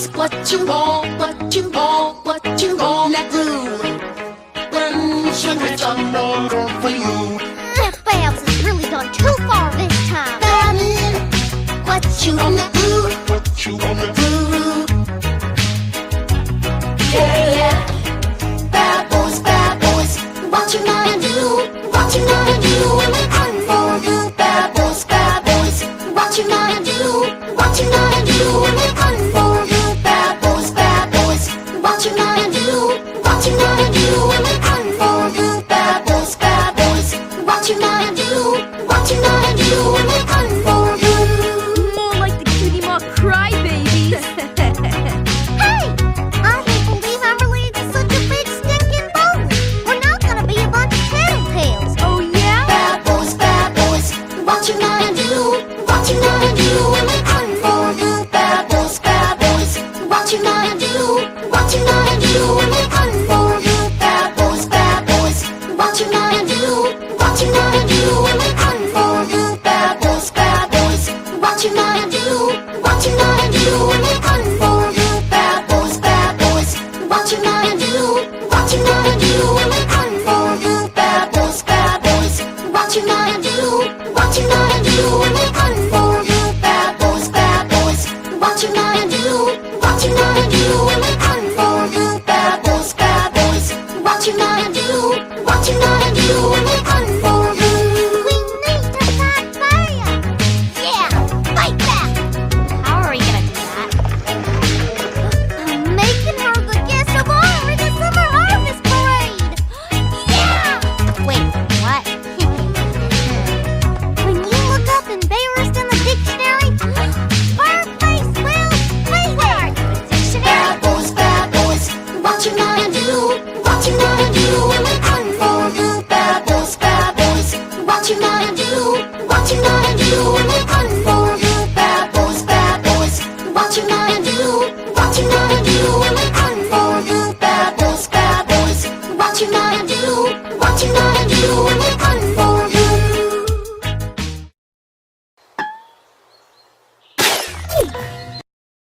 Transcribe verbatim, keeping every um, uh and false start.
Ask what you want, what you want, what you want. Let groove. When sugar's done all good for you. Babs has really gone too far this time. Darling, what you want?